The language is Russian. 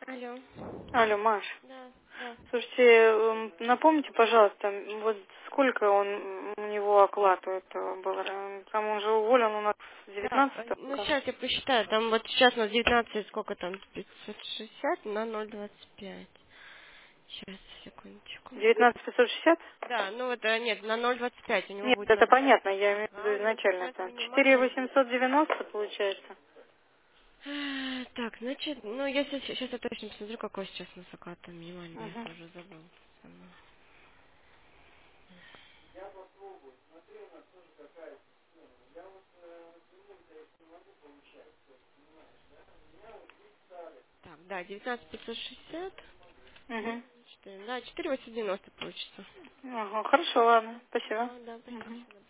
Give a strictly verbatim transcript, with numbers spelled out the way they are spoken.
Алло. Алло, Маш. Да, да. Слушайте, м, напомните, пожалуйста, вот сколько он у него оклад у этого был? Там он же уволен у нас с Так, э, девятнадцатого. ну сейчас я посчитаю. Там вот сейчас у нас девятнадцать, сколько там? пятьсот шестьдесят на ноль двадцать пять. Сейчас, секундочку. девятнадцать пятьсот шестьдесят? Да, ну вот, э, нет, на ноль двадцать пять у него Нет, будет это ноль. понятно, я имею в виду А, ну изначально сейчас там. четыре минимальный. восемьсот девяносто получается. Э, Так, значит, ну если сейчас я точно посмотрю, какой сейчас у нас оклад там минимальный, я Угу. тоже забыл. Сама. Так, да, девятнадцать пятьсот шестьдесят. Угу. Четыре, да, четыре восемьсот девяносто получится. Ага, хорошо, ладно, спасибо. Да, да, Угу. спасибо.